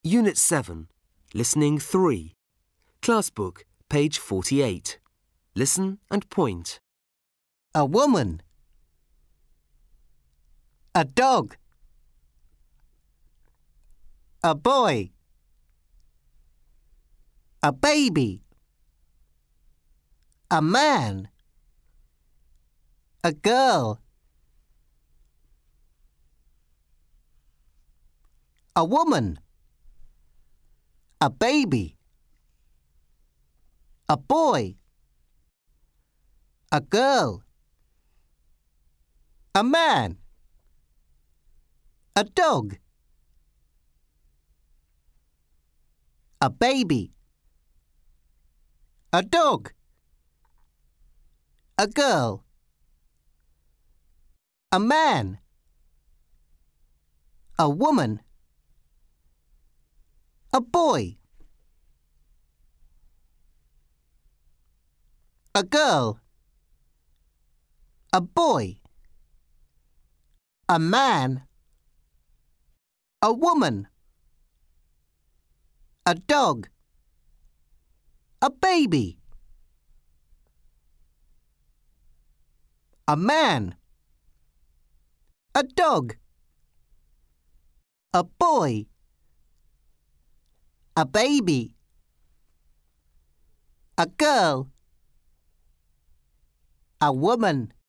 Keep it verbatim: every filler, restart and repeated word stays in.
Unit seven, Listening three. Class book, page forty-eight. Listen and point. A woman. A dog. A boy. A baby. A man. A girl. A woman. A baby. A boy. A girl. A man. A dog. A baby. A dog. A girl. A man. A woman. A boy. A girl. A boy. A man. A woman. A dog. A baby. A man. A dog. A boy. A baby. A girl. A woman.